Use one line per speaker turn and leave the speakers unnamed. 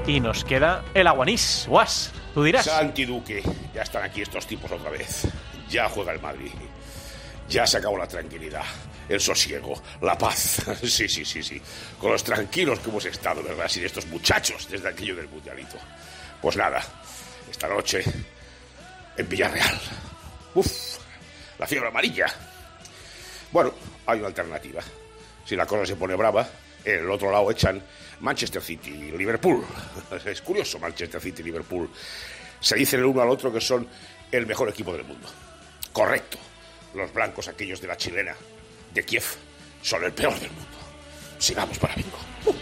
Y nos queda el Aguanís. Guas, tú dirás.
Santi Duque, ya están aquí estos tipos otra vez. Ya juega el Madrid. Ya se acabó la tranquilidad, el sosiego, la paz. Sí. Con los tranquilos que hemos estado, ¿verdad? Sin estos muchachos desde aquello del mundialito. Pues nada, esta noche en Villarreal. La fiebre amarilla. Bueno, hay una alternativa. Si la cosa se pone brava, en el otro lado echan Manchester City y Liverpool. Es curioso, Manchester City y Liverpool. Se dicen el uno al otro que son el mejor equipo del mundo. Correcto. Los blancos, aquellos de la chilena, de Kiev, son el peor del mundo. Sigamos para bingo.